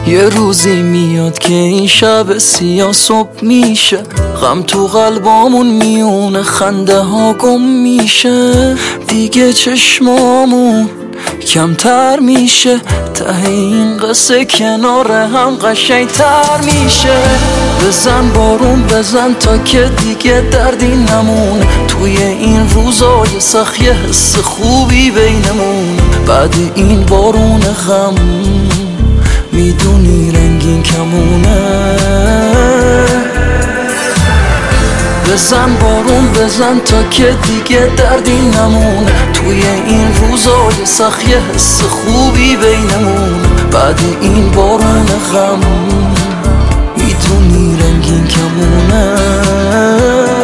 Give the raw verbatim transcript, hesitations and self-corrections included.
یه روزی میاد که این شب سیاه صبح میشه، غم تو قلبامون میونه، خنده ها گم میشه، دیگه چشمامون کمتر میشه، ته این قصه کنار هم قشنگتر میشه. بزن بارون بزن تا که دیگه دردی نمون، توی این روزای سخت یه حس خوبی بینمون. بعد این بارون غم میدونی رنگین کمونه. بزن بارون بزن تا که دیگه دردی نمون، توی این روزای سخت یه حس خوبی بینمون. بعد این بارون غم میدونی رنگین کمونه.